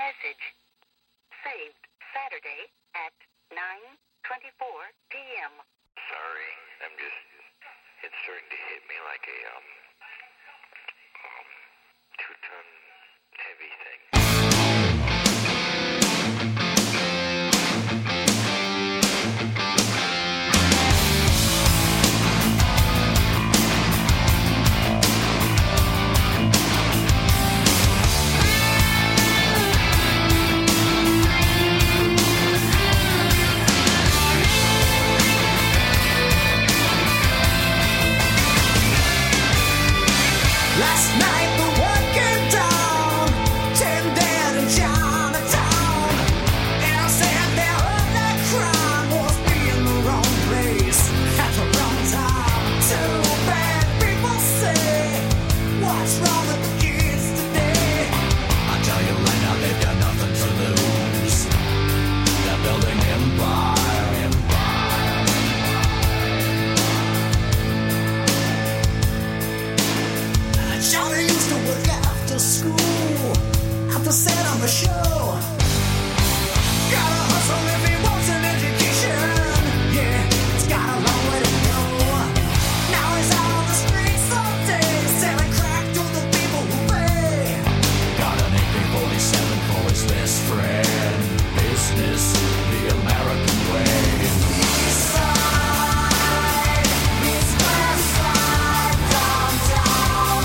Message. Saved Saturday at 9:24 p.m. Sorry, it's starting to hit me like a, 2-ton heavy thing. Last night the working dawn turned dead in Chinatown, and I said their only crime was being the wrong place at the wrong time. Too bad people say, what's wrong with the kids today? I tell you right now, they've got nothing to lose. They're building empire. Johnny used to work after school, after set on the show. Gotta hustle if he wants an education. Yeah, it's got a long way to go. Now he's out on the streets all day, selling crack to the people who pay. Got an AK-47 for his best friend. Business, the American way. East side, East West side, downtown.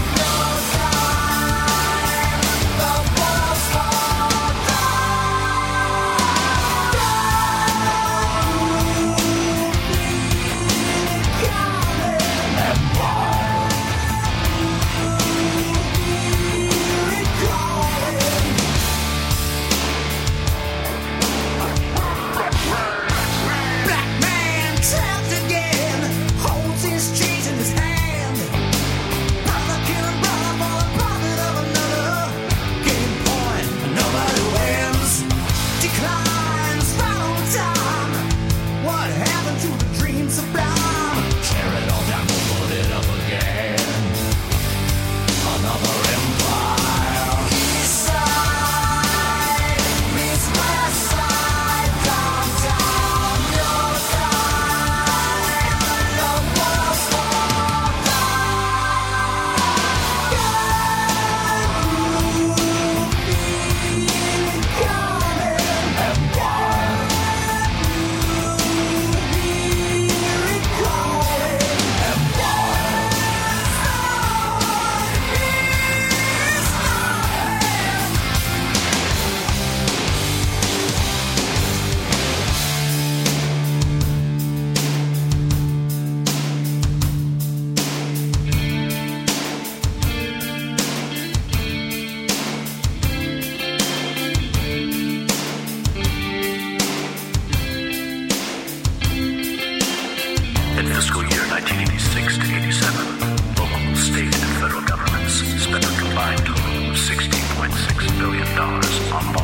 In fiscal year 1986 to 87, the local, state, and federal governments spent a combined total of $60.6 billion on